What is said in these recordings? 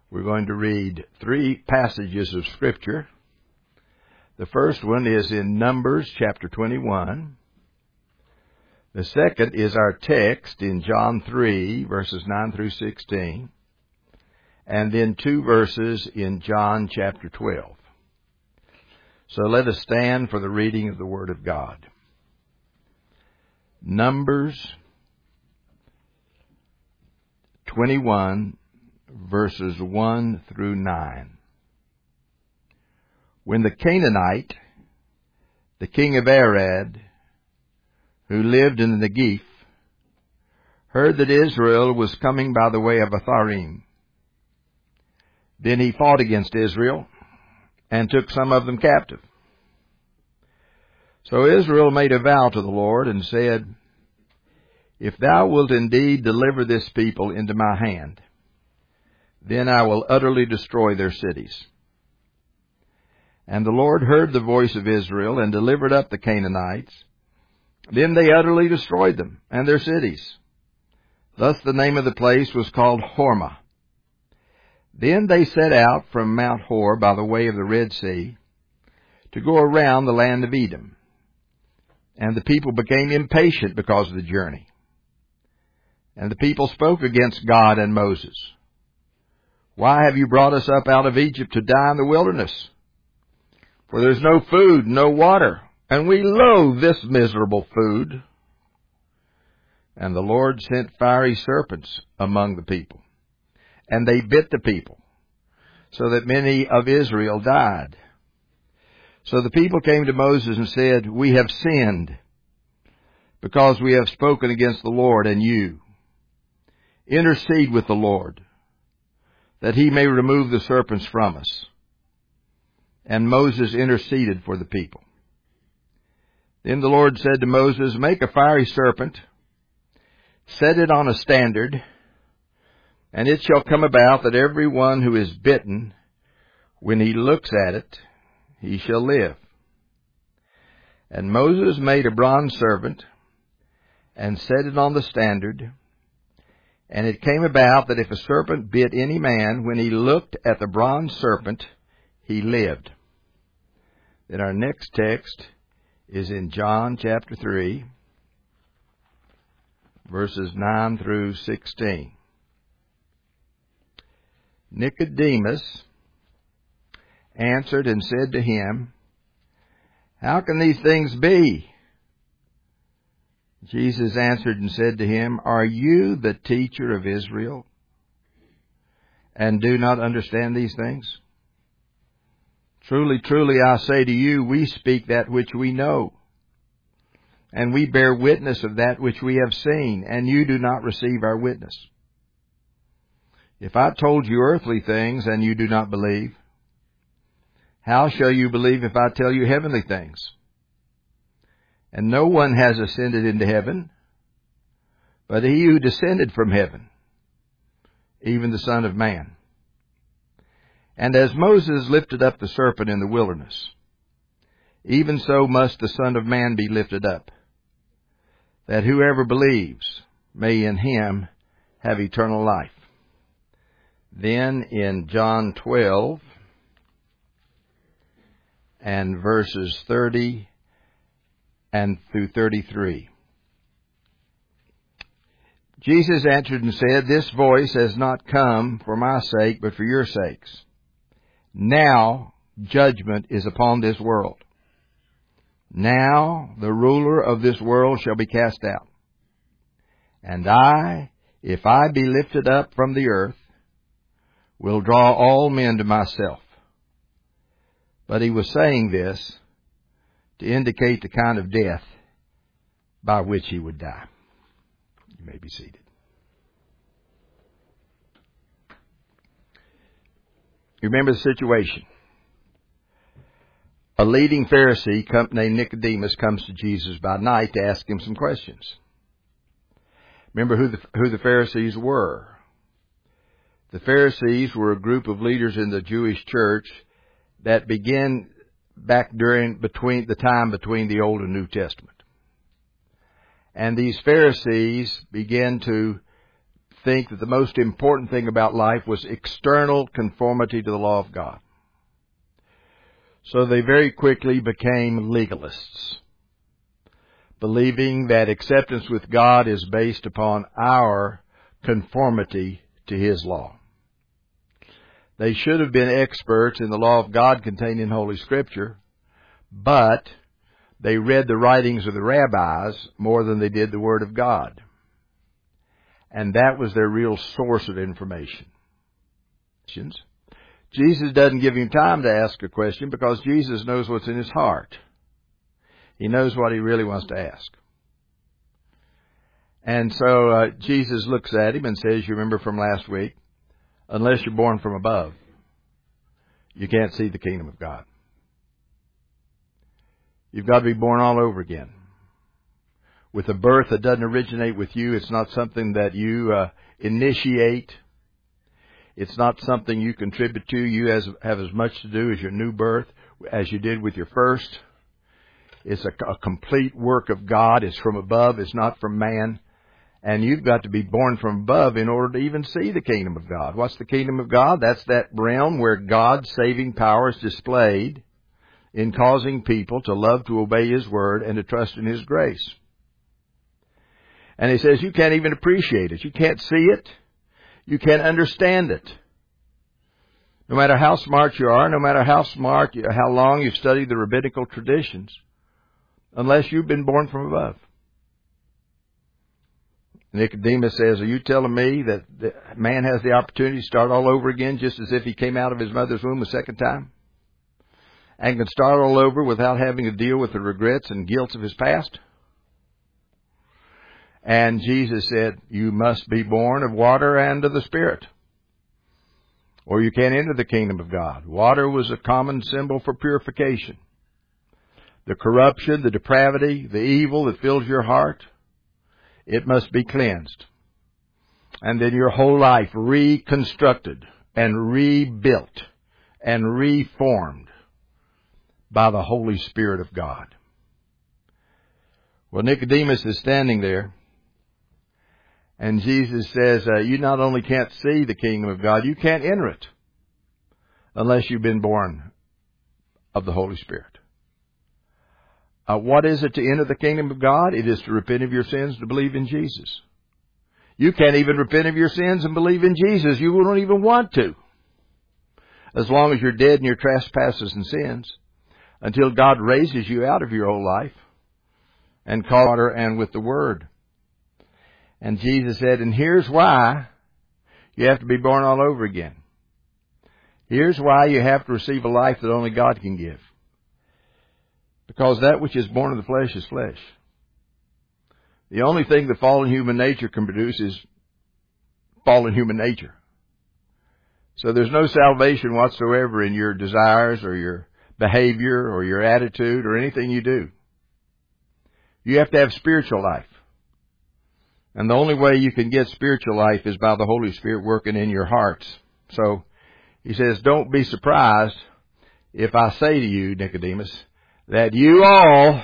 We're going to read 3 passages of Scripture. The first one is in Numbers chapter 21. The second is our text in John 3, verses 9 through 16. And then 2 verses in John chapter 12. So let us stand for the reading of the Word of God. Numbers 21, verses 1 through 9. When the Canaanite, the king of Arad, who lived in the Negev, heard that Israel was coming by the way of Atharim, then he fought against Israel and took some of them captive. So Israel made a vow to the Lord and said, "If thou wilt indeed deliver this people into my hand, then I will utterly destroy their cities." And the Lord heard the voice of Israel and delivered up the Canaanites. Then they utterly destroyed them and their cities. Thus the name of the place was called Hormah. Then they set out from Mount Hor by the way of the Red Sea to go around the land of Edom. And the people became impatient because of the journey. And the people spoke against God and Moses. "Why have you brought us up out of Egypt to die in the wilderness? For there's no food, no water, and we loathe this miserable food." And the Lord sent fiery serpents among the people, and they bit the people, so that many of Israel died. So the people came to Moses and said, "We have sinned, because we have spoken against the Lord and you. Intercede with the Lord, that he may remove the serpents from us." And Moses interceded for the people. Then the Lord said to Moses, "Make a fiery serpent, set it on a standard, and it shall come about that every one who is bitten, when he looks at it, he shall live." And Moses made a bronze serpent and set it on the standard. And it came about that if a serpent bit any man, when he looked at the bronze serpent, he lived. Then our next text is in John chapter 3, verses 9 through 16. Nicodemus answered and said to him, "How can these things be?" Jesus answered and said to him, "Are you the teacher of Israel, and do not understand these things? Truly, truly, I say to you, we speak that which we know, and we bear witness of that which we have seen, and you do not receive our witness. If I told you earthly things, and you do not believe, how shall you believe if I tell you heavenly things? And no one has ascended into heaven, but he who descended from heaven, even the Son of Man. And as Moses lifted up the serpent in the wilderness, even so must the Son of Man be lifted up, that whoever believes may in him have eternal life." Then in John 12 and verses 30 and through 33. Jesus answered and said, "This voice has not come for my sake, but for your sakes. Now judgment is upon this world. Now the ruler of this world shall be cast out. And I, if I be lifted up from the earth, will draw all men to myself." But he was saying this to indicate the kind of death by which he would die. You may be seated. You remember the situation. A leading Pharisee named Nicodemus comes to Jesus by night to ask him some questions. Remember who the Pharisees were. The Pharisees were a group of leaders in the Jewish church that began back between the Old and New Testament. And these Pharisees began to think that the most important thing about life was external conformity to the law of God. So they very quickly became legalists, believing that acceptance with God is based upon our conformity to His law. They should have been experts in the law of God contained in Holy Scripture, but they read the writings of the rabbis more than they did the Word of God. And that was their real source of information. Jesus doesn't give him time to ask a question because Jesus knows what's in his heart. He knows what he really wants to ask. And so Jesus looks at him and says, you remember from last week, unless you're born from above, you can't see the kingdom of God. You've got to be born all over again. With a birth that doesn't originate with you, it's not something that you initiate. It's not something you contribute to. You have as much to do as your new birth as you did with your first. It's a complete work of God. It's from above. It's not from man. And you've got to be born from above in order to even see the kingdom of God. What's the kingdom of God? That's that realm where God's saving power is displayed in causing people to love to obey His word and to trust in His grace. And He says you can't even appreciate it. You can't see it. You can't understand it. No matter how smart you are, no matter how long you've studied the rabbinical traditions, unless you've been born from above. Nicodemus says, are you telling me that man has the opportunity to start all over again just as if he came out of his mother's womb a second time? And can start all over without having to deal with the regrets and guilt of his past? And Jesus said, you must be born of water and of the Spirit, or you can't enter the kingdom of God. Water was a common symbol for purification. The corruption, the depravity, the evil that fills your heart, it must be cleansed. And then your whole life reconstructed and rebuilt and reformed by the Holy Spirit of God. Well, Nicodemus is standing there, and Jesus says, you not only can't see the kingdom of God, you can't enter it unless you've been born of the Holy Spirit. What is it to enter the kingdom of God? It is to repent of your sins, to believe in Jesus. You can't even repent of your sins and believe in Jesus. You won't even want to, as long as you're dead in your trespasses and sins, until God raises you out of your old life and calls water and with the Word. And Jesus said, and here's why you have to be born all over again. Here's why you have to receive a life that only God can give. Because that which is born of the flesh is flesh. The only thing that fallen human nature can produce is fallen human nature. So there's no salvation whatsoever in your desires or your behavior or your attitude or anything you do. You have to have spiritual life. And the only way you can get spiritual life is by the Holy Spirit working in your hearts. So he says, don't be surprised if I say to you, Nicodemus, that you all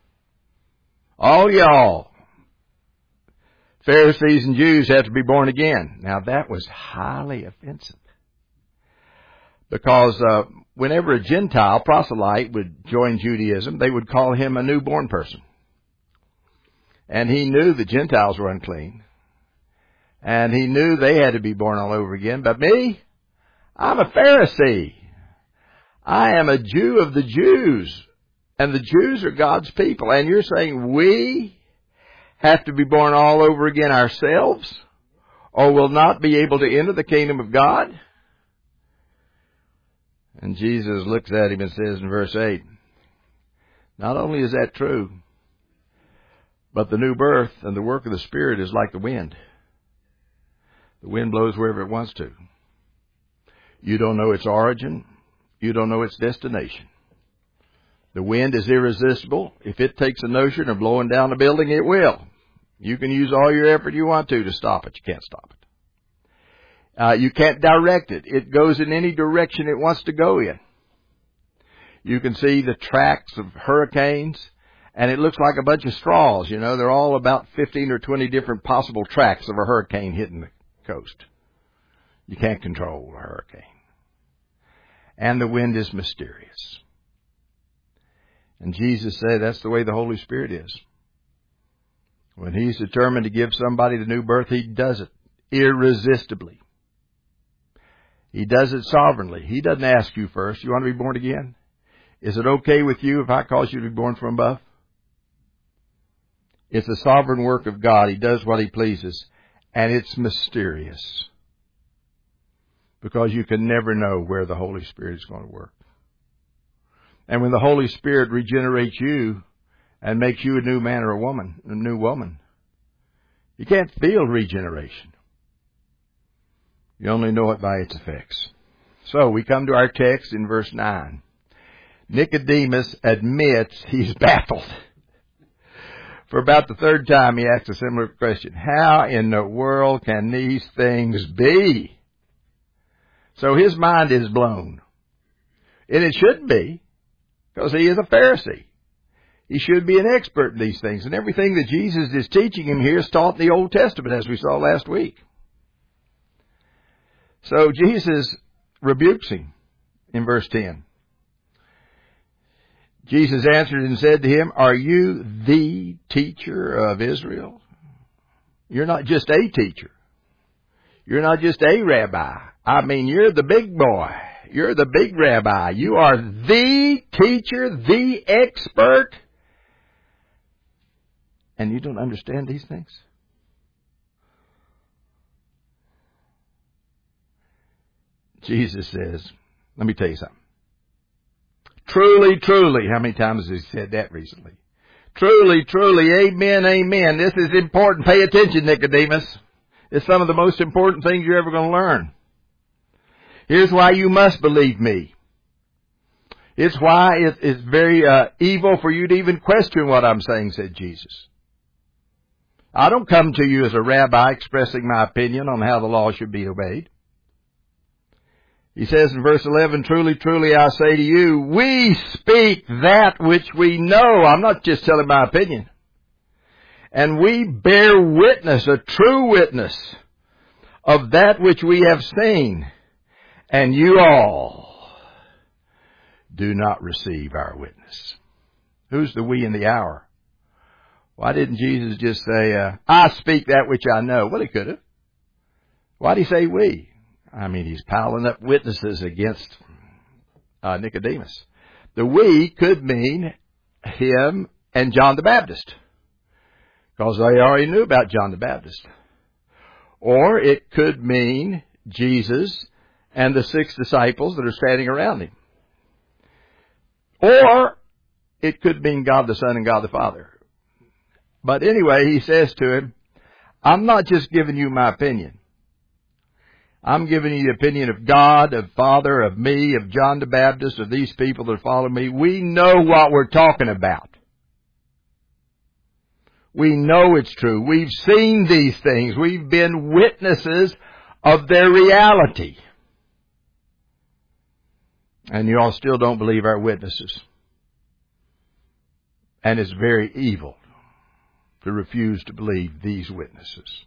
y'all, Pharisees and Jews, have to be born again. Now that was highly offensive. Because whenever a Gentile proselyte would join Judaism, they would call him a newborn person. And he knew the Gentiles were unclean. And he knew they had to be born all over again. But me, I'm a Pharisee. I am a Jew of the Jews. And the Jews are God's people. And you're saying we have to be born all over again ourselves, or will not be able to enter the kingdom of God? And Jesus looks at him and says in verse 8, not only is that true, but the new birth and the work of the Spirit is like the wind. The wind blows wherever it wants to. You don't know its origin. You don't know its destination. The wind is irresistible. If it takes a notion of blowing down a building, it will. You can use all your effort you want to stop it. You can't stop it. You can't direct it. It goes in any direction it wants to go in. You can see the tracks of hurricanes, and it looks like a bunch of straws. You know, they're all about 15 or 20 different possible tracks of a hurricane hitting coast. You can't control a hurricane. And the wind is mysterious. And Jesus said that's the way the Holy Spirit is. When He's determined to give somebody the new birth, He does it irresistibly. He does it sovereignly. He doesn't ask you first, you want to be born again? Is it okay with you if I cause you to be born from above? It's a sovereign work of God. He does what He pleases. And it's mysterious. Because you can never know where the Holy Spirit is going to work. And when the Holy Spirit regenerates you and makes you a new man or a new woman, you can't feel regeneration. You only know it by its effects. So we come to our text in verse 9. Nicodemus admits he's baffled. For about the third time he asks a similar question. How in the world can these things be? So his mind is blown. And it should be, because he is a Pharisee. He should be an expert in these things. And everything that Jesus is teaching him here is taught in the Old Testament, as we saw last week. So Jesus rebukes him in verse 10. Jesus answered and said to him, are you the teacher of Israel? You're not just a teacher. You're not just a rabbi. I mean, you're the big boy. You're the big rabbi. You are the teacher, the expert. And you don't understand these things? Jesus says, let me tell you something. Truly, truly. How many times has He said that recently? Truly, truly. Amen, amen. This is important. Pay attention, Nicodemus. It's some of the most important things you're ever going to learn. Here's why you must believe me. It's why it's very evil for you to even question what I'm saying, said Jesus. I don't come to you as a rabbi expressing my opinion on how the law should be obeyed. He says in verse 11, truly, truly, I say to you, we speak that which we know. I'm not just telling my opinion. And we bear witness, a true witness, of that which we have seen. And you all do not receive our witness. Who's the we in the hour? Why didn't Jesus just say, I speak that which I know? Well, He could have. Why did He say we? I mean, He's piling up witnesses against Nicodemus. The we could mean him and John the Baptist, because they already knew about John the Baptist. Or it could mean Jesus and the 6 disciples that are standing around Him. Or it could mean God the Son and God the Father. But anyway, He says to him, I'm not just giving you my opinion. I'm giving you the opinion of God, of Father, of me, of John the Baptist, of these people that follow me. We know what we're talking about. We know it's true. We've seen these things. We've been witnesses of their reality. And you all still don't believe our witnesses. And it's very evil to refuse to believe these witnesses.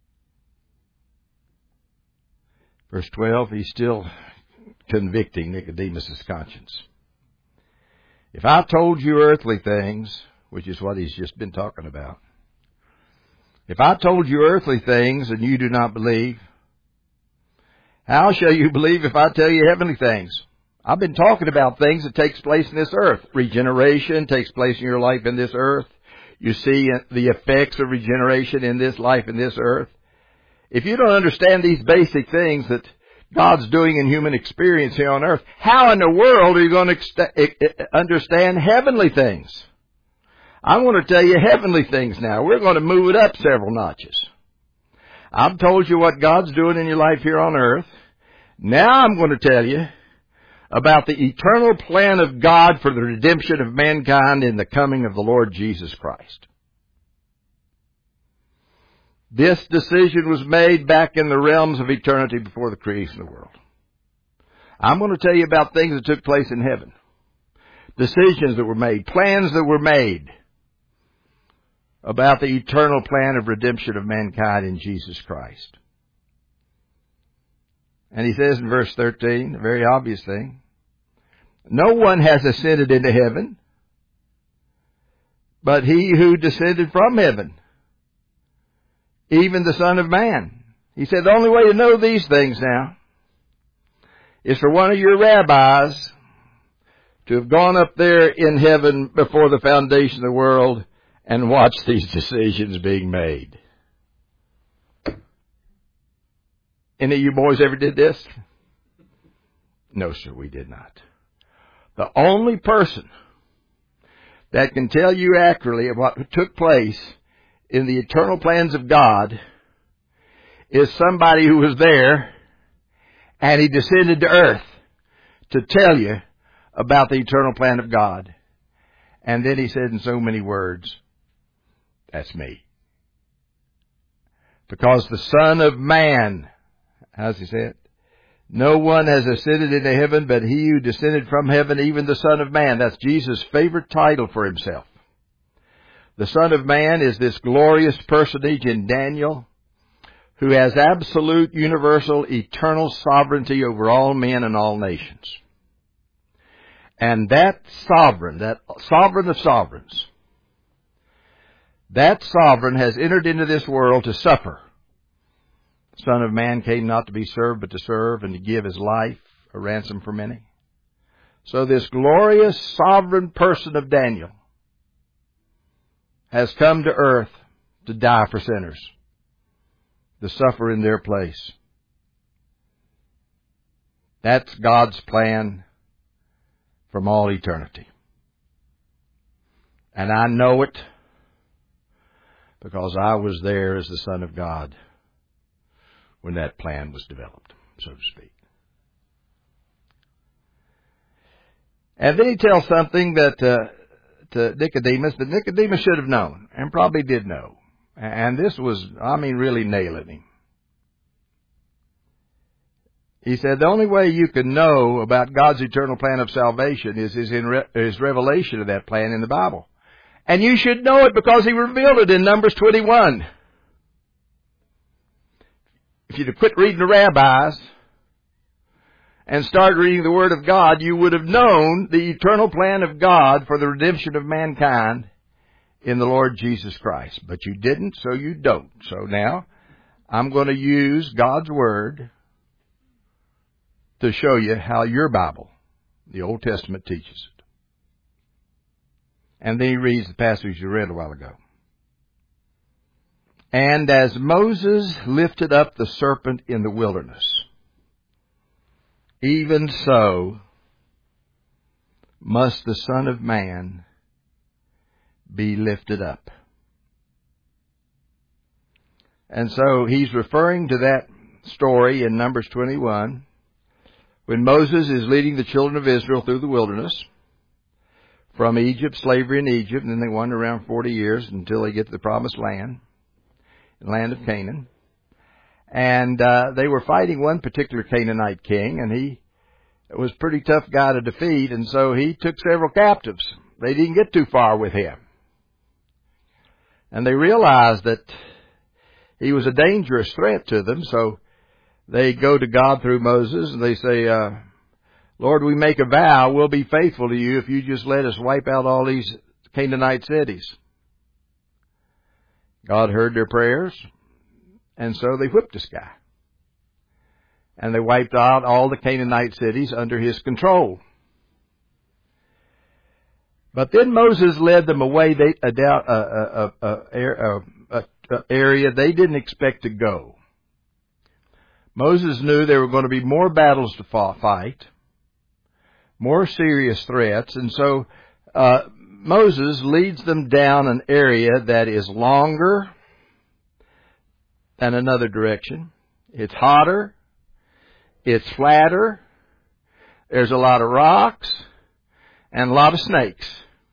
Verse 12, He's still convicting Nicodemus' conscience. If I told you earthly things, which is what He's just been talking about, if I told you earthly things and you do not believe, how shall you believe if I tell you heavenly things? I've been talking about things that takes place in this earth. Regeneration takes place in your life in this earth. You see the effects of regeneration in this life in this earth. If you don't understand these basic things that God's doing in human experience here on earth, how in the world are you going to understand heavenly things? I'm going to tell you heavenly things now. We're going to move it up several notches. I've told you what God's doing in your life here on earth. Now I'm going to tell you about the eternal plan of God for the redemption of mankind in the coming of the Lord Jesus Christ. This decision was made back in the realms of eternity before the creation of the world. I'm going to tell you about things that took place in heaven. Decisions that were made, plans that were made about the eternal plan of redemption of mankind in Jesus Christ. And he says in verse 13, a very obvious thing, no one has ascended into heaven, but he who descended from heaven, even the Son of Man. He said the only way to know these things now is for one of your rabbis to have gone up there in heaven before the foundation of the world and watched these decisions being made. Any of you boys ever did this? No, sir, we did not. The only person that can tell you accurately what took place in the eternal plans of God is somebody who was there and he descended to earth to tell you about the eternal plan of God. And then he said in so many words, that's me. Because the Son of Man, how's he say it? No one has ascended into heaven but he who descended from heaven, even the Son of Man. That's Jesus' favorite title for himself. The Son of Man is this glorious personage in Daniel who has absolute, universal, eternal sovereignty over all men and all nations. And that sovereign of sovereigns, that sovereign has entered into this world to suffer. The Son of Man came not to be served, but to serve and to give his life a ransom for many. So this glorious sovereign person of Daniel has come to earth to die for sinners, to suffer in their place. That's God's plan from all eternity. And I know it because I was there as the Son of God when that plan was developed, so to speak. And then he tells something that to Nicodemus that Nicodemus should have known and probably did know. And this was, really nailing him. He said the only way you can know about God's eternal plan of salvation is his revelation of that plan in the Bible. And you should know it because he revealed it in Numbers 21. If you'd have quit reading the rabbis and started reading the Word of God, you would have known the eternal plan of God for the redemption of mankind in the Lord Jesus Christ. But you didn't, so you don't. So now, I'm going to use God's Word to show you how your Bible, the Old Testament, teaches it. And then he reads the passage you read a while ago. And as Moses lifted up the serpent in the wilderness, even so must the Son of Man be lifted up. And so he's referring to that story in Numbers 21 when Moses is leading the children of Israel through the wilderness from Egypt, slavery in Egypt, and then they wander around 40 years until they get to the promised land, the land of Canaan. And they were fighting one particular Canaanite king, and he was a pretty tough guy to defeat, and so he took several captives. They didn't get too far with him. And they realized that he was a dangerous threat to them, so they go to God through Moses, and they say, Lord, we make a vow, we'll be faithful to you if you just let us wipe out all these Canaanite cities. God heard their prayers, and so they whipped this guy. And they wiped out all the Canaanite cities under his control. But then Moses led them away area they didn't expect to go. Moses knew there were going to be more battles to fight, more serious threats, and so Moses leads them down an area that is longer than another direction. It's hotter. It's flatter. There's a lot of rocks and a lot of snakes.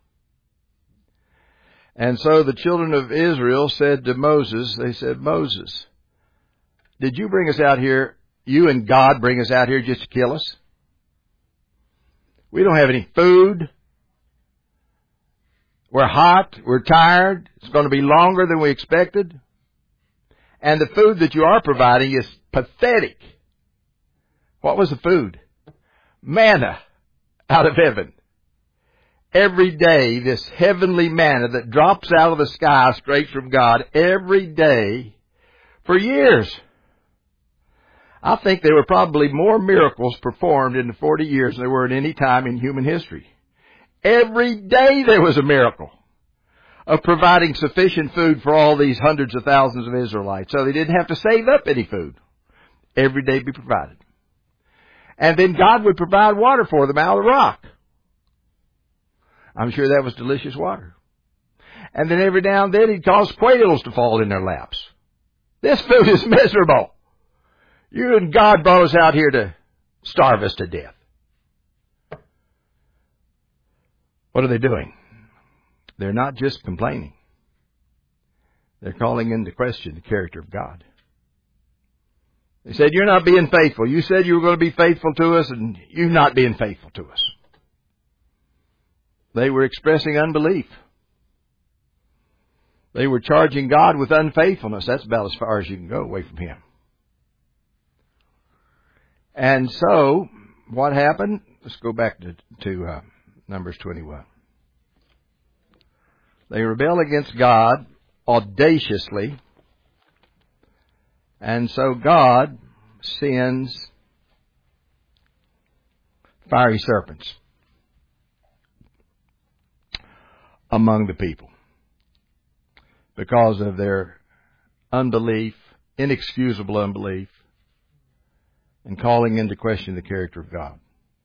And so the children of Israel said to Moses, they said, Moses, did you bring us out here, you and God bring us out here just to kill us? We don't have any food. We're hot. We're tired. It's going to be longer than we expected. And the food that you are providing is pathetic. What was the food? Manna out of heaven. Every day, this heavenly manna that drops out of the sky straight from God every day for years. I think there were probably more miracles performed in the 40 years than there were at any time in human history. Every day there was a miracle of providing sufficient food for all these hundreds of thousands of Israelites. So they didn't have to save up any food. Every day be provided. And then God would provide water for them out of the rock. I'm sure that was delicious water. And then every now and then He'd cause quails to fall in their laps. This food is miserable. You and God brought us out here to starve us to death. What are they doing? They're not just complaining. They're calling into question the character of God. They said, you're not being faithful. You said you were going to be faithful to us, and you're not being faithful to us. They were expressing unbelief. They were charging God with unfaithfulness. That's about as far as you can go away from Him. And so, what happened? Let's go back to Numbers 21. They rebel against God audaciously. And so God sends fiery serpents among the people because of their unbelief, inexcusable unbelief, and calling into question the character of God.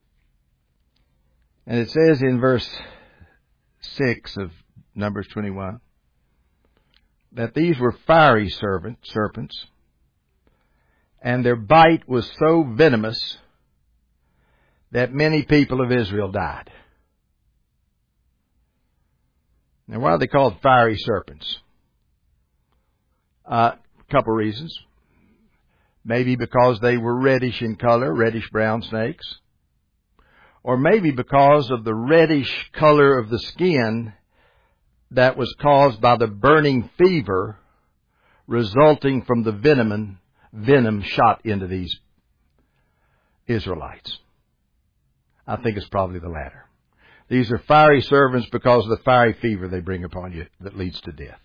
And it says in verse 6 of Numbers 21 that these were fiery serpents, and their bite was so venomous that many people of Israel died. Now, why are they called fiery serpents? A couple reasons. Maybe because they were reddish in color, reddish-brown snakes. Or maybe because of the reddish color of the skin that was caused by the burning fever resulting from the venom shot into these Israelites. I think it's probably the latter. These are fiery serpents because of the fiery fever they bring upon you that leads to death.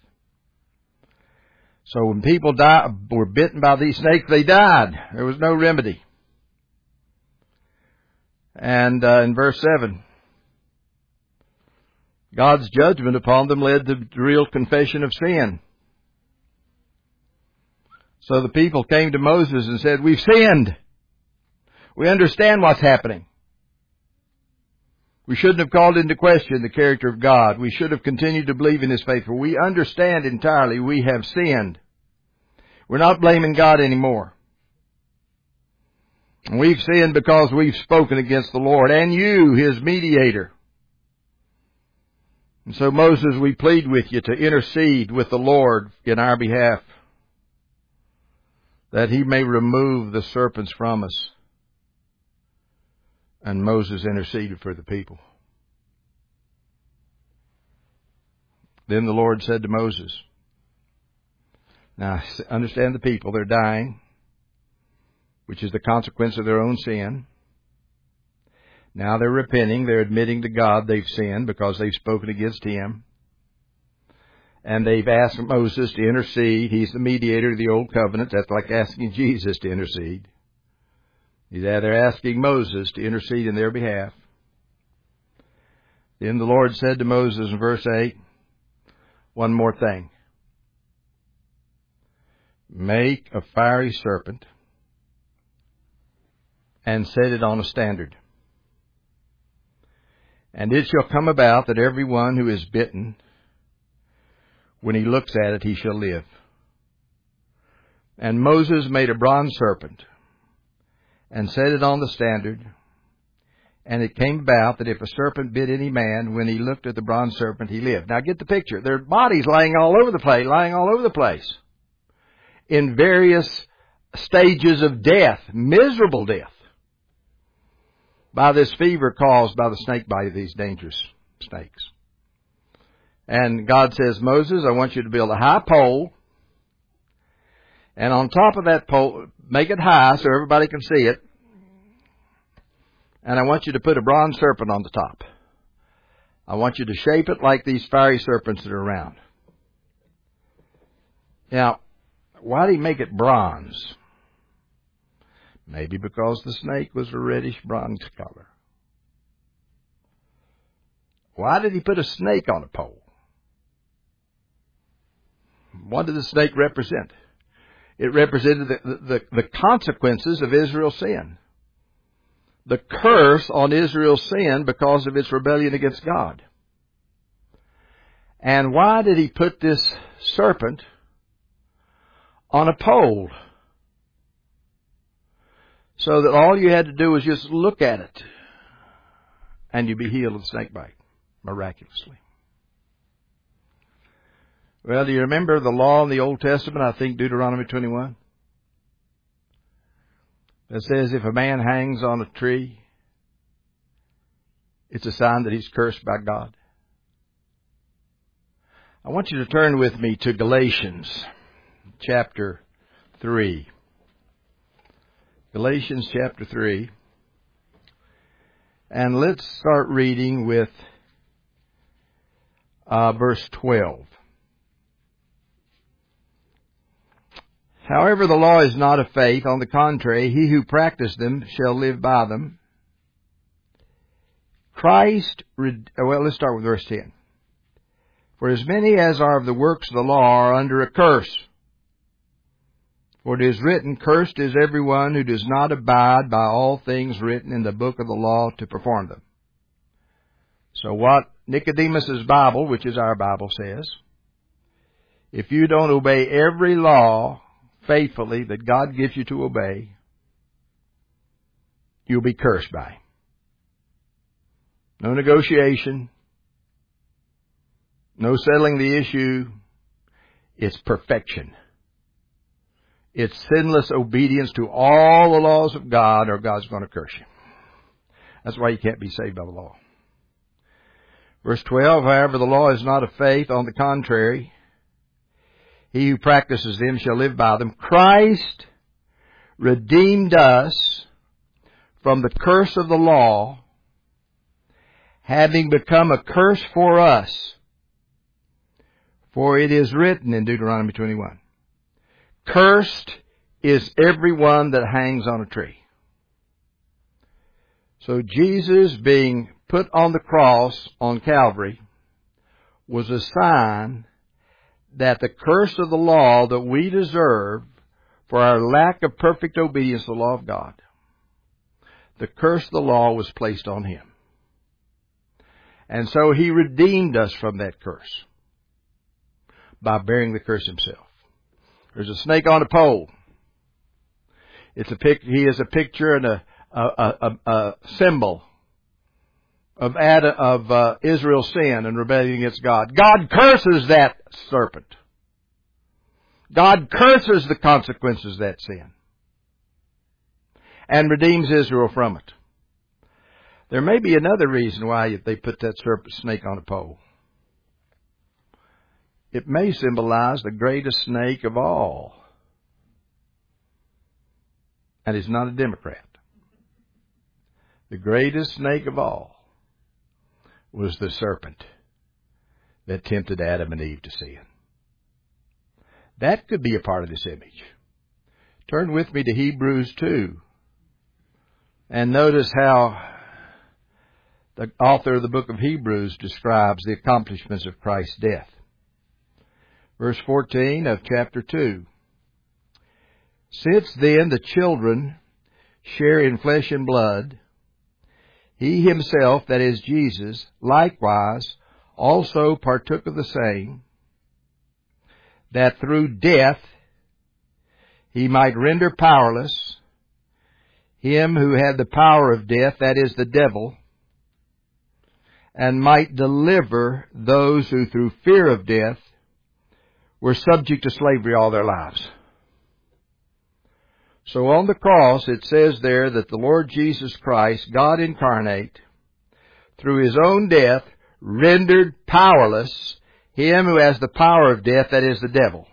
So when people were bitten by these snakes, they died. There was no remedy. And in verse 7, God's judgment upon them led to real confession of sin. So the people came to Moses and said, we've sinned. We understand what's happening. We shouldn't have called into question the character of God. We should have continued to believe in His faithful. We understand entirely we have sinned. We're not blaming God anymore. We've sinned because we've spoken against the Lord and you, His mediator. And so, Moses, we plead with you to intercede with the Lord in our behalf, that He may remove the serpents from us. And Moses interceded for the people. Then the Lord said to Moses, now understand the people, they're dying, which is the consequence of their own sin. Now they're repenting, they're admitting to God they've sinned because they've spoken against Him. And they've asked Moses to intercede. He's the mediator of the Old Covenant. That's like asking Jesus to intercede. They're asking Moses to intercede in their behalf. Then the Lord said to Moses in verse 8, one more thing. Make a fiery serpent and set it on a standard. And it shall come about that every one who is bitten, when he looks at it, he shall live. And Moses made a bronze serpent and set it on the standard. And it came about that if a serpent bit any man, when he looked at the bronze serpent, he lived. Now get the picture. Their bodies lying all over the place, in various stages of death, miserable death, by this fever caused by the snake bite of these dangerous snakes. And God says, Moses, I want you to build a high pole, and on top of that pole, make it high so everybody can see it, and I want you to put a bronze serpent on the top. I want you to shape it like these fiery serpents that are around. Now, why did he make it bronze? Maybe because the snake was a reddish bronze color. Why did he put a snake on a pole? What did the snake represent? It represented the consequences of Israel's sin. The curse on Israel's sin because of its rebellion against God. And why did he put this serpent on a pole? So that all you had to do was just look at it and you'd be healed of the snake bite miraculously. Well, do you remember the law in the Old Testament? I think Deuteronomy 21. It says if a man hangs on a tree, it's a sign that he's cursed by God. I want you to turn with me to Galatians chapter 3. Galatians chapter 3. And let's start reading with verse 12. However, the law is not of faith. On the contrary, he who practices them shall live by them. Let's start with verse 10. For as many as are of the works of the law are under a curse. For it is written, cursed is everyone who does not abide by all things written in the book of the law to perform them. So what Nicodemus's Bible, which is our Bible, says, if you don't obey every law faithfully that God gives you to obey, you'll be cursed by Him. No negotiation. No settling the issue. It's perfection. It's sinless obedience to all the laws of God, or God's going to curse you. That's why you can't be saved by the law. Verse 12, however, the law is not of faith. On the contrary, he who practices them shall live by them. Christ redeemed us from the curse of the law, having become a curse for us. For it is written in Deuteronomy 21, cursed is everyone that hangs on a tree. So Jesus being put on the cross on Calvary was a sign that the curse of the law that we deserve for our lack of perfect obedience to the law of God, the curse of the law was placed on Him. And so He redeemed us from that curse by bearing the curse Himself. There's a snake on a pole. He is a picture and a symbol of Israel's sin and rebellion against God. God curses that serpent. God curses the consequences of that sin and redeems Israel from it. There may be another reason why they put that serpent snake on a pole. It may symbolize the greatest snake of all. And he's not a Democrat. The greatest snake of all was the serpent that tempted Adam and Eve to sin. That could be a part of this image. Turn with me to Hebrews 2 and notice how the author of the book of Hebrews describes the accomplishments of Christ's death. Verse 14 of chapter 2. Since then the children share in flesh and blood, He Himself, that is Jesus, likewise also partook of the same, that through death He might render powerless him who had the power of death, that is the devil, and might deliver those who through fear of death were subject to slavery all their lives. So on the cross it says there that the Lord Jesus Christ, God incarnate, through His own death, rendered powerless him who has the power of death, that is the devil,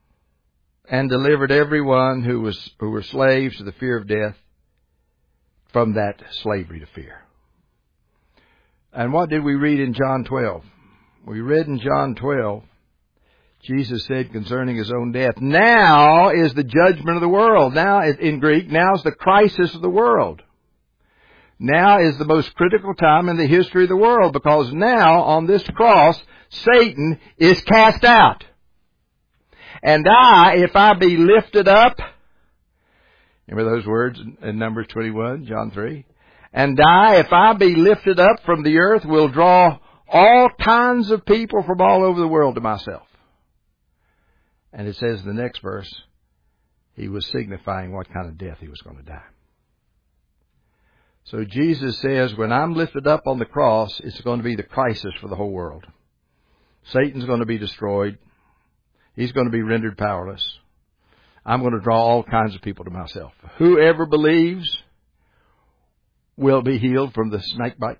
and delivered everyone who were slaves to the fear of death from that slavery to fear. And what did we read in John 12? We read in John 12, Jesus said concerning His own death, now is the judgment of the world. Now, in Greek, now is the crisis of the world. Now is the most critical time in the history of the world, because now, on this cross, Satan is cast out. And if I be lifted up, remember those words in Numbers 21, John 3? And if I be lifted up from the earth, will draw all kinds of people from all over the world to myself. And it says in the next verse, He was signifying what kind of death He was going to die. So Jesus says, when I'm lifted up on the cross, it's going to be the crisis for the whole world. Satan's going to be destroyed. He's going to be rendered powerless. I'm going to draw all kinds of people to myself. Whoever believes will be healed from the snake bite.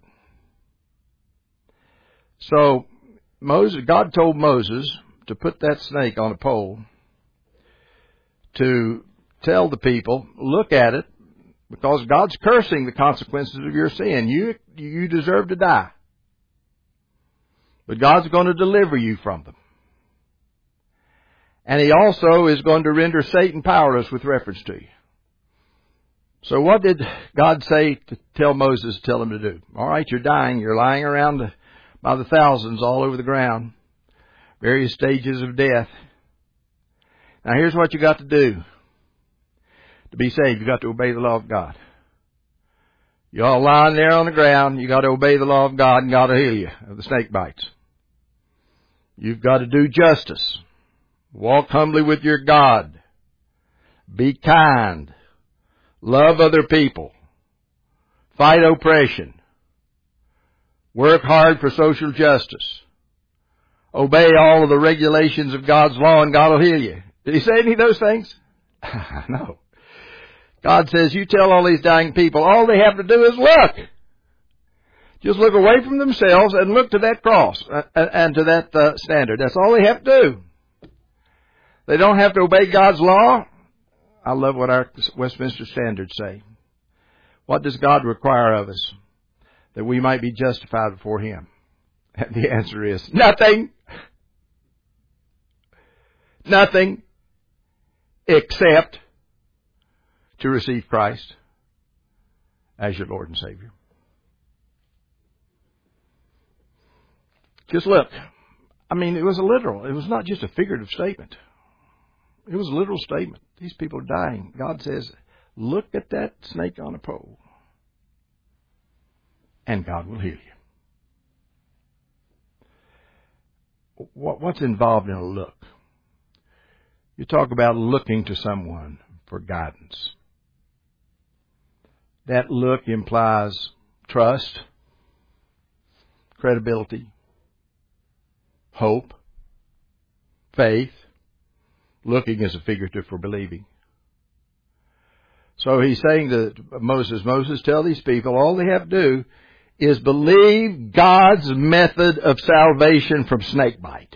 So God told Moses to put that snake on a pole to tell the people, look at it, because God's cursing the consequences of your sin. You deserve to die. But God's going to deliver you from them. And He also is going to render Satan powerless with reference to you. So what did God say to tell Moses, tell him to do? All right, you're dying. You're lying around by the thousands all over the ground. Various stages of death. Now here's what you got to do. To be saved, you got to obey the law of God. You're all lying there on the ground. You got to obey the law of God, and God will heal you of the snake bites. You've got to do justice. Walk humbly with your God. Be kind. Love other people. Fight oppression. Work hard for social justice. Obey all of the regulations of God's law, and God will heal you. Did He say any of those things? No. God says, you tell all these dying people, all they have to do is look. Just look away from themselves and look to that cross and to that standard. That's all they have to do. They don't have to obey God's law. I love what our Westminster Standards say. What does God require of us that we might be justified before Him? And the answer is nothing. Nothing except to receive Christ as your Lord and Savior. Just look. I mean, it was a literal. It was not just a figurative statement. It was a literal statement. These people are dying. God says, look at that snake on a pole, and God will heal you. What's involved in a look? You talk about looking to someone for guidance. That look implies trust, credibility, hope, faith. Looking is a figurative for believing. So He's saying to Moses, tell these people all they have to do is believe God's method of salvation from snakebite.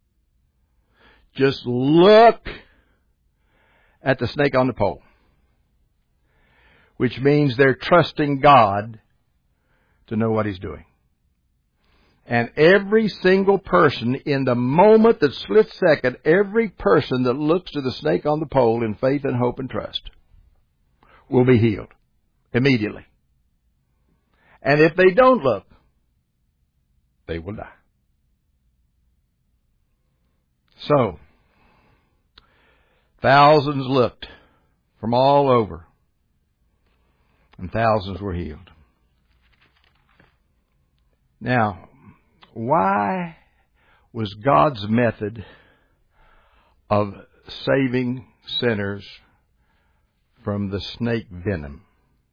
Just look at the snake on the pole. Which means they're trusting God to know what He's doing. And every single person, in the moment, that split second, every person that looks to the snake on the pole in faith and hope and trust will be healed immediately. And if they don't look, they will die. So, thousands looked from all over, and thousands were healed. Now, why was God's method of saving sinners from the snake venom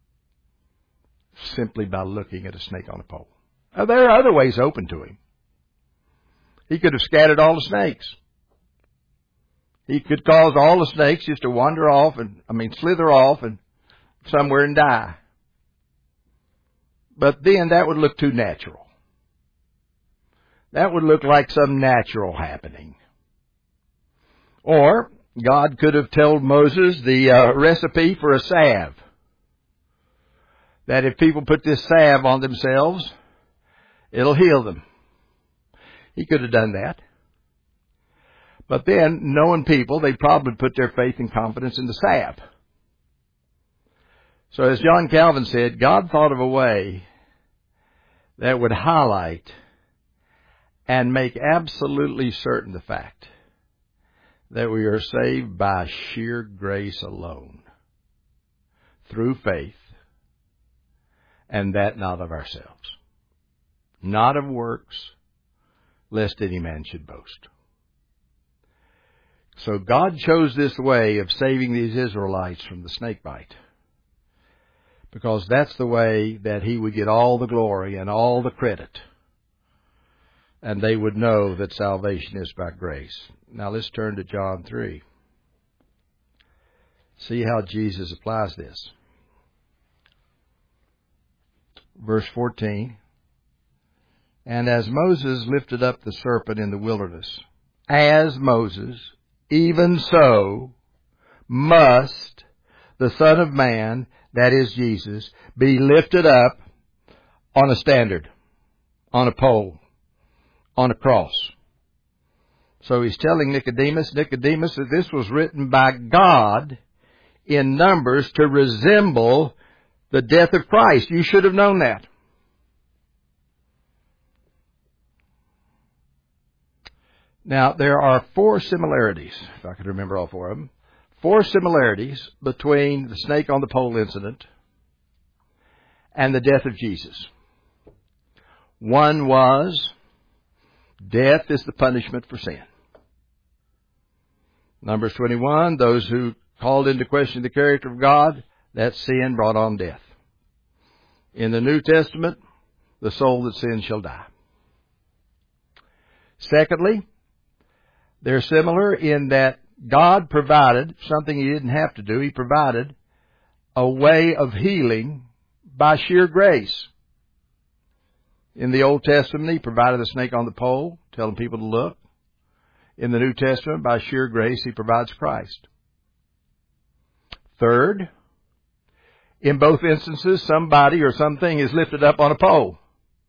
simply by looking at a snake on a pole? Now, there are other ways open to Him. He could have scattered all the snakes. He could cause all the snakes just to wander off slither off and somewhere and die. But then that would look too natural. That would look like some natural happening. Or God could have told Moses the recipe for a salve that if people put this salve on themselves, it'll heal them. He could have done that. But then, knowing people, they probably put their faith and confidence in the salve. So as John Calvin said, God thought of a way that would highlight and make absolutely certain the fact that we are saved by sheer grace alone, through faith, and that not of ourselves, not of works, lest any man should boast. So God chose this way of saving these Israelites from the snake bite, because that's the way that He would get all the glory and all the credit, and they would know that salvation is by grace. Now let's turn to John 3. See how Jesus applies this. Verse 14. And as Moses lifted up the serpent in the wilderness, as Moses, even so must the Son of Man, that is Jesus, be lifted up on a standard, on a pole, on a cross. So He's telling Nicodemus that this was written by God in Numbers to resemble the death of Christ. You should have known that. Now, there are 4 similarities, if I could remember all 4 of them, 4 similarities between the snake on the pole incident and the death of Jesus. One was, death is the punishment for sin. Numbers 21, those who called into question the character of God, that sin brought on death. In the New Testament, the soul that sins shall die. Secondly, they're similar in that God provided something He didn't have to do. He provided a way of healing by sheer grace. In the Old Testament, He provided a snake on the pole, telling people to look. In the New Testament, by sheer grace, He provides Christ. Third, in both instances, somebody or something is lifted up on a pole.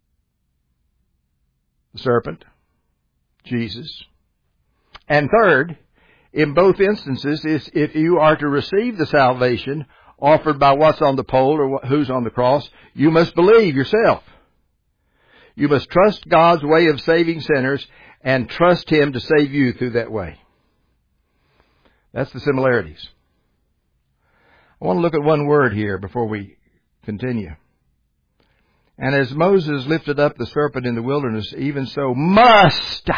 The serpent, Jesus. And third, in both instances, if you are to receive the salvation offered by what's on the pole or who's on the cross, you must believe yourself. You must trust God's way of saving sinners and trust Him to save you through that way. That's the similarities. I want to look at one word here before we continue. And as Moses lifted up the serpent in the wilderness, even so must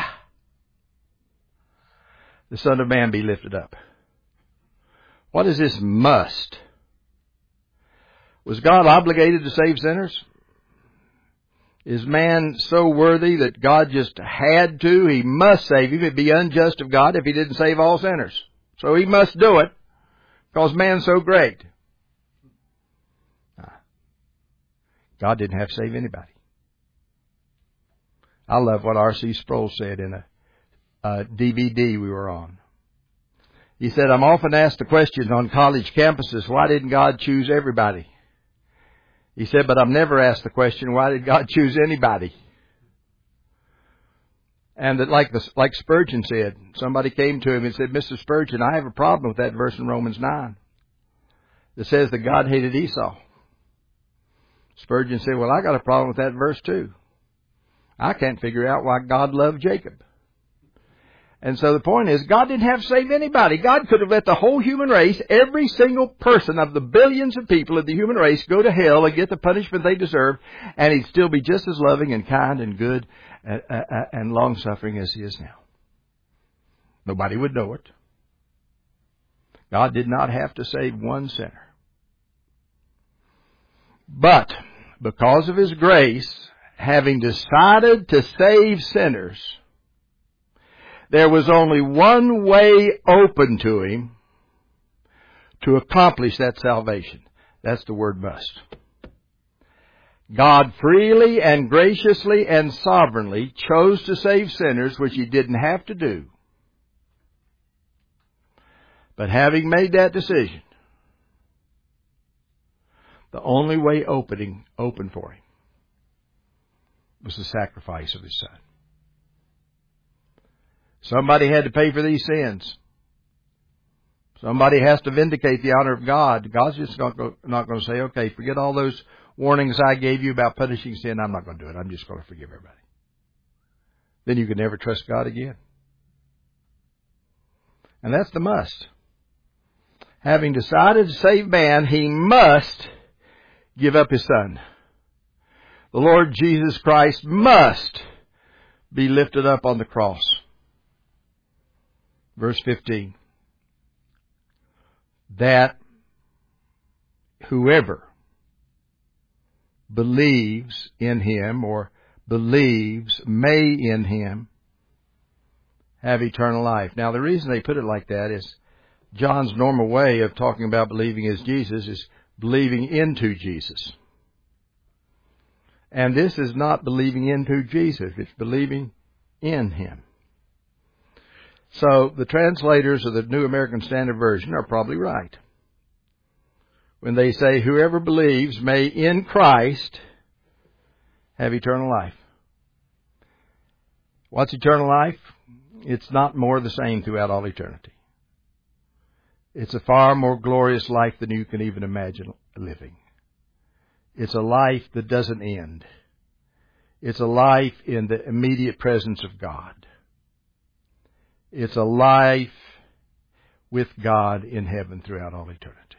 the Son of Man be lifted up. What is this must? Was God obligated to save sinners? Is man so worthy that God just had to? He must save him. It'd be unjust of God if He didn't save all sinners. So He must do it because man's so great. God didn't have to save anybody. I love what R.C. Sproul said in a DVD we were on. He said, I'm often asked the question on college campuses, why didn't God choose everybody? He said, but I'm never asked the question, why did God choose anybody? And that like Spurgeon said, somebody came to him and said, Mr. Spurgeon, I have a problem with that verse in Romans 9 that says that God hated Esau. Spurgeon said, well, I got a problem with that verse too. I can't figure out why God loved Jacob. And so the point is, God didn't have to save anybody. God could have let the whole human race, every single person of the billions of people of the human race, go to hell and get the punishment they deserve, and He'd still be just as loving and kind and good and long-suffering as He is now. Nobody would know it. God did not have to save one sinner. But because of His grace, having decided to save sinners, there was only one way open to Him to accomplish that salvation. That's the word must. God freely and graciously and sovereignly chose to save sinners, which He didn't have to do. But having made that decision, The only way open for him was the sacrifice of his Son. Somebody had to pay for these sins. Somebody has to vindicate the honor of God. God's just not going to say, okay, forget all those warnings I gave you about punishing sin. I'm not going to do it. I'm just going to forgive everybody. Then you can never trust God again. And that's the must. Having decided to save man, he must give up his Son. The Lord Jesus Christ must be lifted up on the cross. Verse 15. That whoever believes in him or believes may in him have eternal life. Now, the reason they put it like that is John's normal way of talking about believing as Jesus is believing into Jesus. And this is not believing into Jesus. It's believing in him. So the translators of the New American Standard Version are probably right when they say whoever believes may in Christ have eternal life. What's eternal life? It's not more the same throughout all eternity. It's a far more glorious life than you can even imagine living. It's a life that doesn't end. It's a life in the immediate presence of God. It's a life with God in heaven throughout all eternity.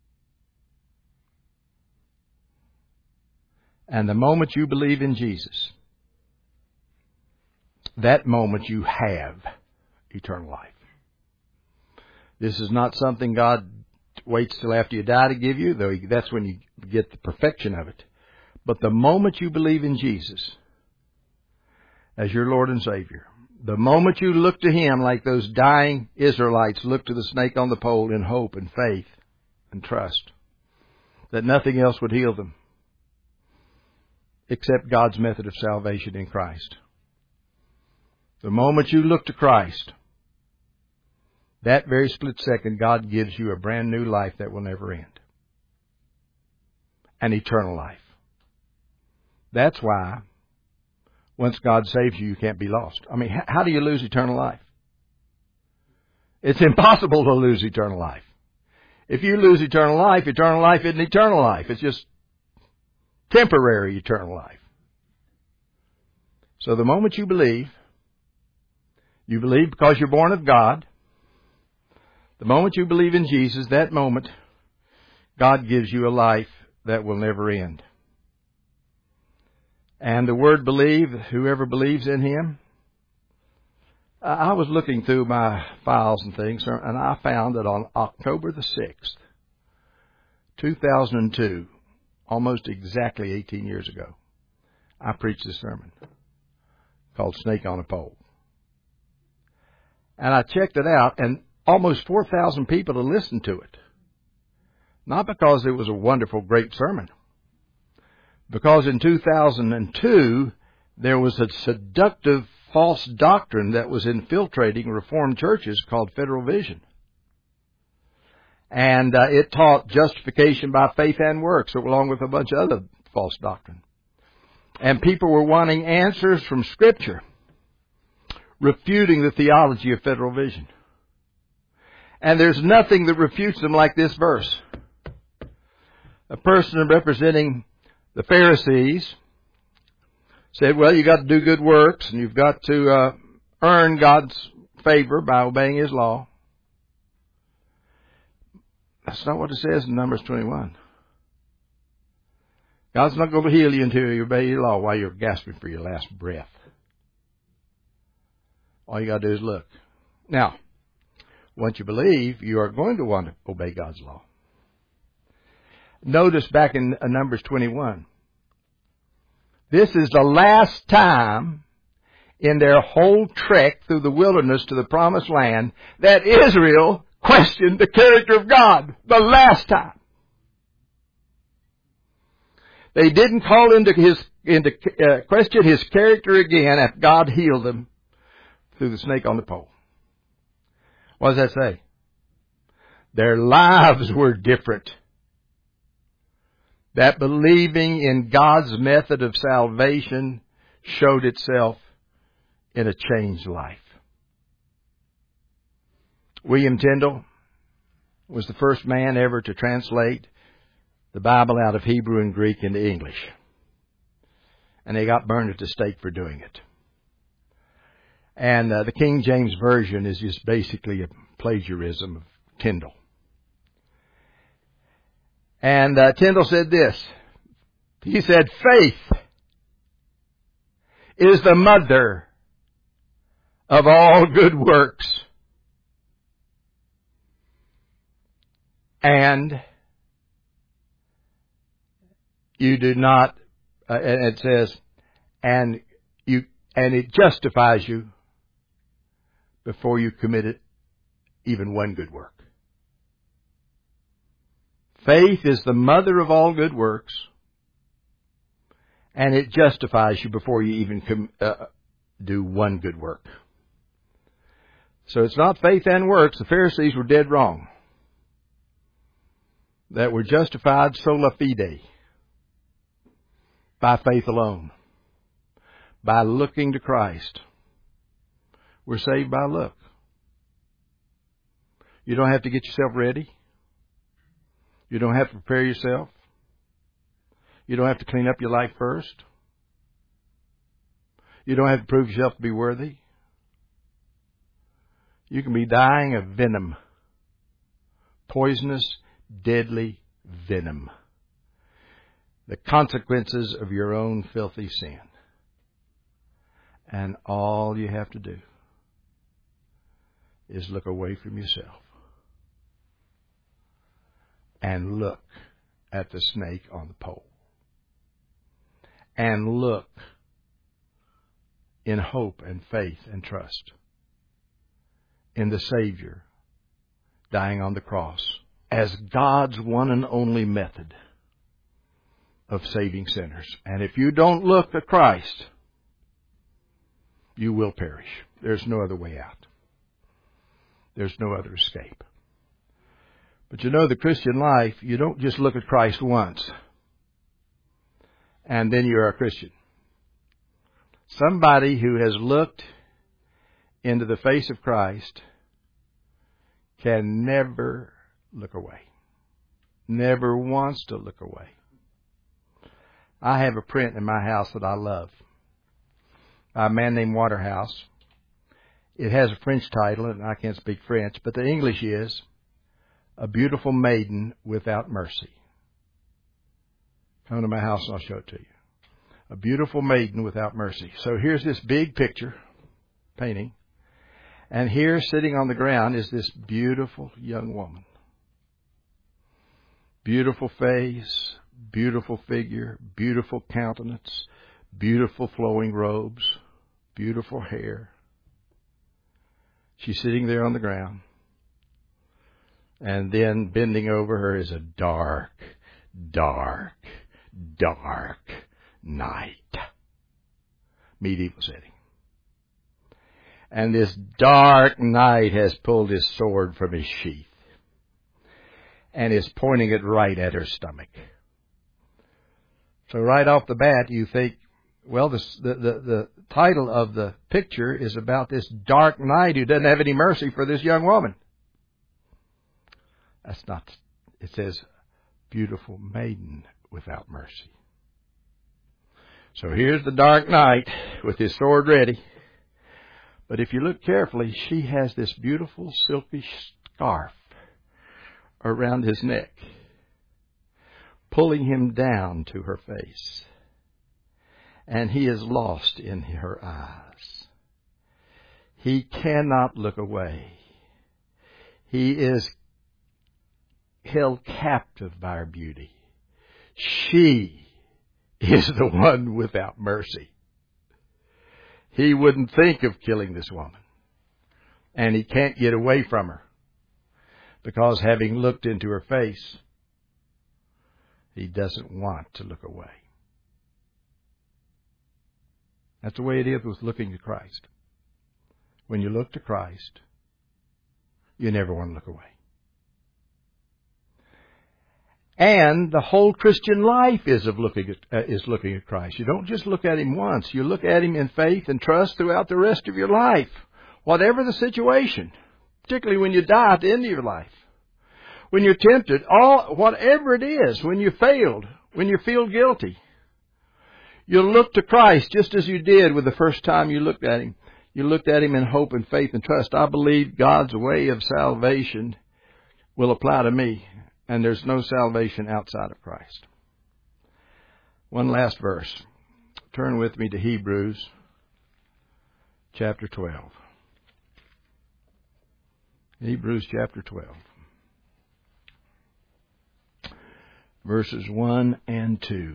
And the moment you believe in Jesus, that moment you have eternal life. This is not something God waits till after you die to give you, though that's when you get the perfection of it. But the moment you believe in Jesus as your Lord and Savior, the moment you look to him like those dying Israelites looked to the snake on the pole in hope and faith and trust that nothing else would heal them except God's method of salvation in Christ. The moment you look to Christ, that very split second, God gives you a brand new life that will never end. An eternal life. That's why once God saves you, you can't be lost. I mean, how do you lose eternal life? It's impossible to lose eternal life. If you lose eternal life isn't eternal life. It's just temporary eternal life. So the moment you believe because you're born of God. The moment you believe in Jesus, that moment, God gives you a life that will never end. And the word believe, whoever believes in him. I was looking through my files and things, and I found that on October the 6th, 2002, almost exactly 18 years ago, I preached a sermon called Snake on a Pole. And I checked it out, and almost 4,000 people had listened to it. Not because it was a wonderful, great sermon. Because in 2002, there was a seductive false doctrine that was infiltrating Reformed churches called Federal Vision. And it taught justification by faith and works, along with a bunch of other false doctrine. And people were wanting answers from Scripture, refuting the theology of Federal Vision. And there's nothing that refutes them like this verse. A person representing the Pharisees said, well, you got to do good works and you've got to earn God's favor by obeying his law. That's not what it says in Numbers 21. God's not going to heal you until you obey your law while you're gasping for your last breath. All you got to do is look. Now, once you believe, you are going to want to obey God's law. Notice back in Numbers 21, this is the last time in their whole trek through the wilderness to the promised land that Israel questioned the character of God. The last time. They didn't call into question his character again after God healed them through the snake on the pole. What does that say? Their lives were different. that believing in God's method of salvation showed itself in a changed life. William Tyndale was the first man ever to translate the Bible out of Hebrew and Greek into English. And he got burned at the stake for doing it. And the King James Version is just basically a plagiarism of Tyndale. And Tyndale said this. He said, faith is the mother of all good works. And you do not, and it says, and it justifies you before you committed even one good work. Faith is the mother of all good works, and it justifies you before you even do one good work. So it's not faith and works. The Pharisees were dead wrong. That we're justified sola fide, by faith alone, by looking to Christ. We're saved by look. You don't have to get yourself ready. You don't have to prepare yourself. You don't have to clean up your life first. You don't have to prove yourself to be worthy. You can be dying of venom. Poisonous, deadly venom. The consequences of your own filthy sin. And all you have to do is look away from yourself and look at the snake on the pole. And look in hope and faith and trust in the Savior dying on the cross as God's one and only method of saving sinners. And if you don't look at Christ, you will perish. There's no other way out. There's no other escape. But you know, the Christian life, you don't just look at Christ once and then you're a Christian. Somebody who has looked into the face of Christ can never look away. Never wants to look away. I have a print in my house that I love by a man named Waterhouse. It has a French title, and I can't speak French, but the English is A Beautiful Maiden Without Mercy. Come to my house and I'll show it to you. A Beautiful Maiden Without Mercy. So here's this big picture, painting, and here sitting on the ground is this beautiful young woman. Beautiful face, beautiful figure, beautiful countenance, beautiful flowing robes, beautiful hair. She's sitting there on the ground. And then bending over her is a dark, dark, dark night. Medieval setting. And this dark night has pulled his sword from his sheath and is pointing it right at her stomach. So right off the bat, you think, well, the title of the picture is about this dark knight who doesn't have any mercy for this young woman. That's not, it says, beautiful maiden without mercy. So here's the dark knight with his sword ready. But if you look carefully, she has this beautiful silky scarf around his neck, pulling him down to her face. And he is lost in her eyes. He cannot look away. He is held captive by her beauty. She is the one without mercy. He wouldn't think of killing this woman. And he can't get away from her. Because having looked into her face, he doesn't want to look away. That's the way it is with looking to Christ. When you look to Christ, you never want to look away. And the whole Christian life is looking at Christ. You don't just look at Him once. You look at Him in faith and trust throughout the rest of your life. Whatever the situation. Particularly when you die at the end of your life. When you're tempted, whatever it is, when you failed, when you feel guilty. You'll look to Christ just as you did with the first time you looked at Him. You looked at Him in hope and faith and trust. I believe God's way of salvation will apply to me. And there's no salvation outside of Christ. One last verse. Turn with me to Hebrews chapter 12. Hebrews chapter 12. Verses 1 and 2.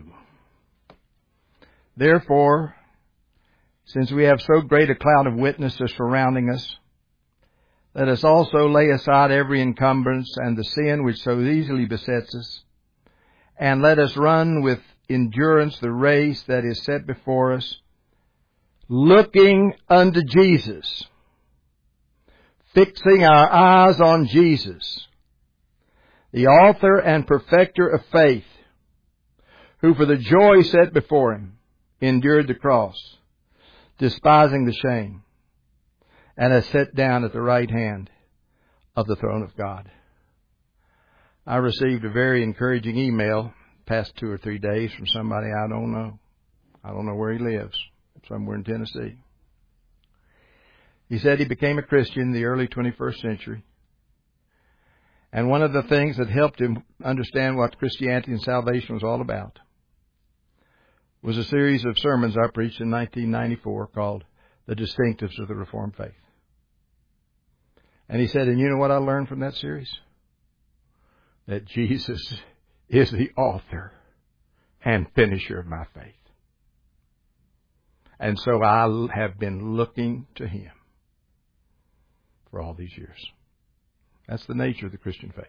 Therefore, since we have so great a cloud of witnesses surrounding us, let us also lay aside every encumbrance and the sin which so easily besets us, and let us run with endurance the race that is set before us, looking unto Jesus, fixing our eyes on Jesus, the author and perfecter of faith, who for the joy set before Him endured the cross, despising the shame, and has sat down at the right hand of the throne of God. I received a very encouraging email past 2 or 3 days from somebody I don't know. I don't know where he lives, somewhere in Tennessee. He said he became a Christian in the early 21st century. And one of the things that helped him understand what Christianity and salvation was all about was a series of sermons I preached in 1994 called The Distinctives of the Reformed Faith. And he said, and you know what I learned from that series? That Jesus is the author and finisher of my faith. And so I have been looking to Him for all these years. That's the nature of the Christian faith.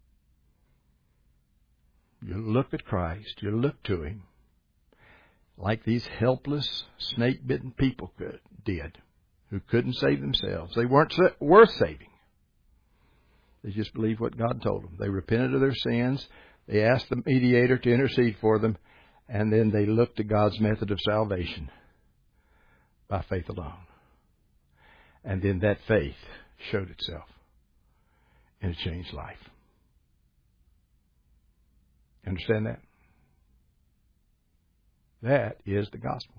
You look at Christ, you look to Him, like these helpless, snake-bitten people did, who couldn't save themselves. They weren't worth saving. They just believed what God told them. They repented of their sins. They asked the mediator to intercede for them. And then they looked to God's method of salvation by faith alone. And then that faith showed itself in a changed life. Understand that? That is the gospel.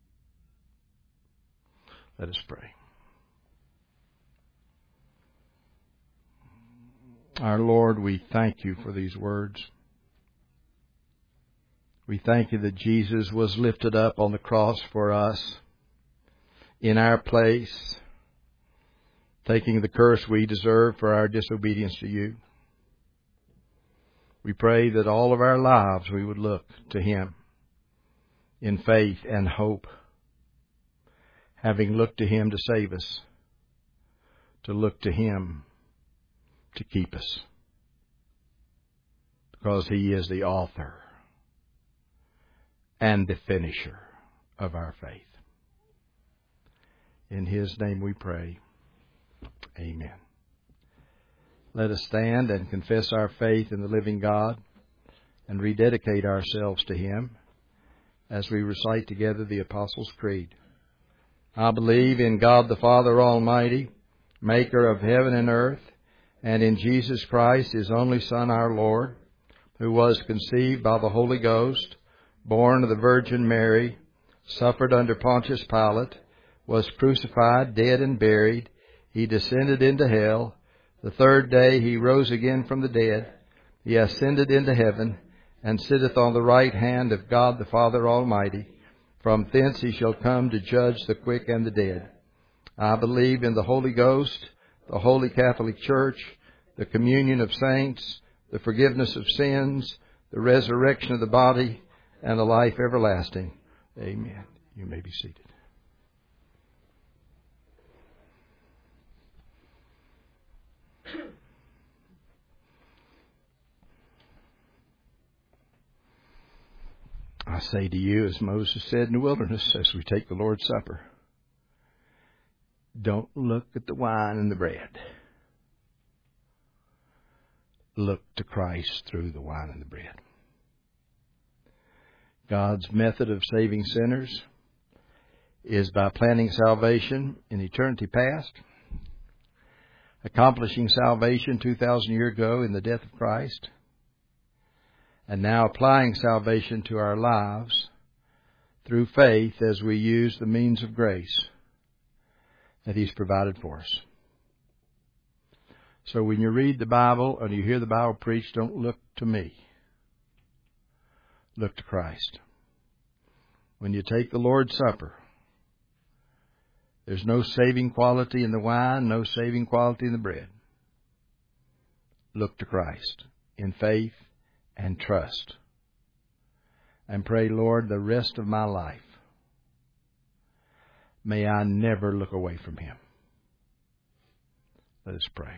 Let us pray. Our Lord, we thank You for these words. We thank You that Jesus was lifted up on the cross for us in our place, taking the curse we deserve for our disobedience to You. We pray that all of our lives we would look to Him in faith and hope, having looked to Him to save us, to look to Him to keep us, because He is the author and the finisher of our faith. In His name we pray. Amen. Let us stand and confess our faith in the living God and rededicate ourselves to Him as we recite together the Apostles' Creed. I believe in God the Father Almighty, maker of heaven and earth, and in Jesus Christ, His only Son, our Lord, who was conceived by the Holy Ghost, born of the Virgin Mary, suffered under Pontius Pilate, was crucified, dead, and buried. He descended into hell. The third day He rose again from the dead. He ascended into heaven, and sitteth on the right hand of God the Father Almighty. From thence He shall come to judge the quick and the dead. I believe in the Holy Ghost, the Holy Catholic Church, the communion of saints, the forgiveness of sins, the resurrection of the body, and the life everlasting. Amen. You may be seated. I say to you, as Moses said in the wilderness, as we take the Lord's Supper, don't look at the wine and the bread. look to Christ through the wine and the bread. God's method of saving sinners is by planning salvation in eternity past, accomplishing salvation 2,000 years ago in the death of Christ, and now applying salvation to our lives through faith as we use the means of grace that He's provided for us. So when you read the Bible or you hear the Bible preached, don't look to me. Look to Christ. When you take the Lord's Supper, there's no saving quality in the wine, no saving quality in the bread. Look to Christ in faith and trust. And pray, Lord, the rest of my life, may I never look away from Him. Let us pray.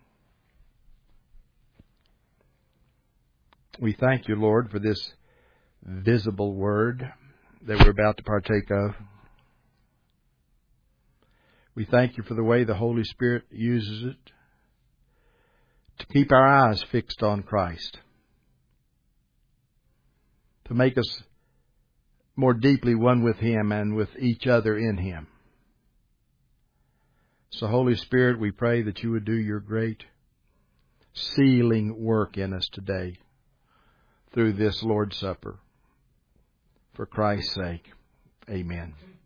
We thank you, Lord, for this visible word that we're about to partake of. We thank you for the way the Holy Spirit uses it to keep our eyes fixed on Christ, to make us more deeply one with Him and with each other in Him. So, Holy Spirit, we pray that you would do your great sealing work in us today through this Lord's Supper. For Christ's sake, amen.